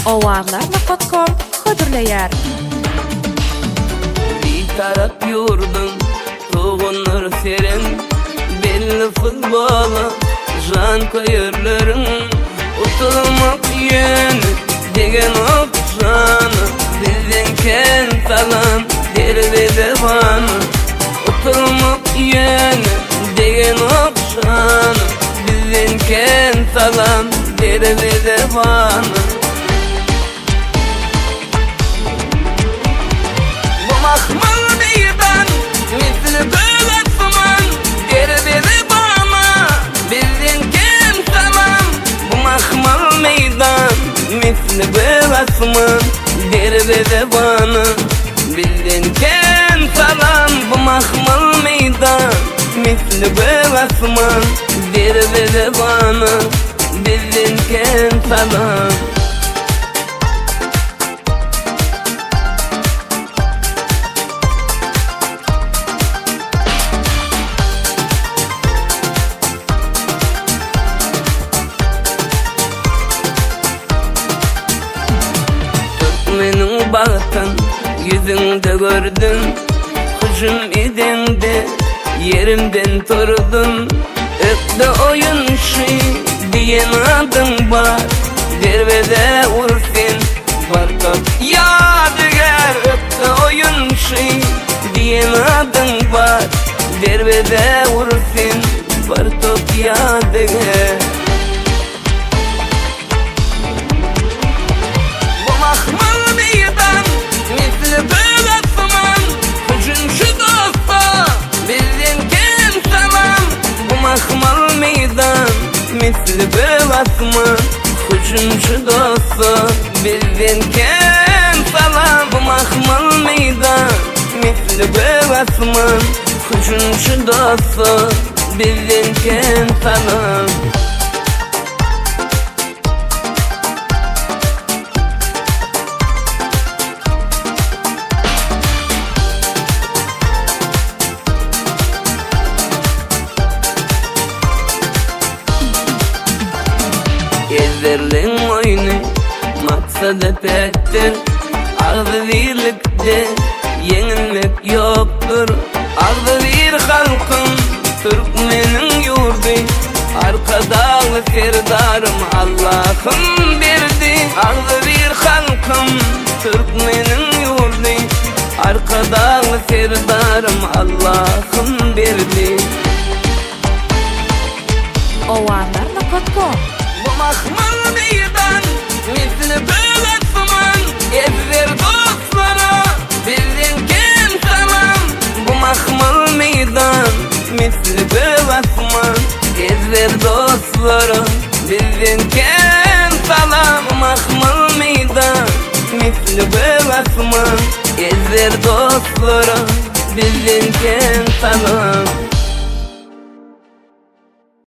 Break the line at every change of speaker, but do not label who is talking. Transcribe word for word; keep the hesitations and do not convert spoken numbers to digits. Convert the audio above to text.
owarlar nokta com hödürleýär.
Bir tarap yurdun, toğunlar serin, belli futbola, jan koyurlarım, utulmak yönü, degen okşanı, bizden ken salan, derbe devanı, utulmak yönü, degen okşanı, bizden ken salan, derbe devanı. Mahmal meydan, misli bölasman, derbeli bana, bizden ken salam. Bu mahmal meydan, misli bölasman, derbeli bana, bizden ken salam. Bu mahmal meydan, misli bölasman, derbeli bana, bizden ken salam. Menin baktın, yüzünde gördüm, hücum edende yerimden turdum. Öpte oyuncu diyen adın var, derbede urfin var top yadigar. Öpte oyuncu diyen adın var, derbede urfin var top yadigar. Mahmal meydan, misli bölasman, hücumcu dostu, bizden ken salam. Bu mahmal meydan, misli bölasman, hücumcu dostu, bizden ken salam. Ezberlen oyunu, maksad ettir, ağzı birlikte yenilmek yoktur. Ağzı bir halkın, Türkmenin yurdu, arkadağı serdarım Allah'ım berdi. Ağzı bir halkın, Türkmenin yurdu, arkadağı serdarım Allah'ım berdi.
owarlar nokta com
Bu mahmal meydan, misli bölasman, ezber dostlara, bizden ken salam. Bu mahmal meydan, misli bölasman, ezber dostlara, bizden ken salam. Bu mahmal meydan, misli bölasman, ezber dostlara, bizden ken salam.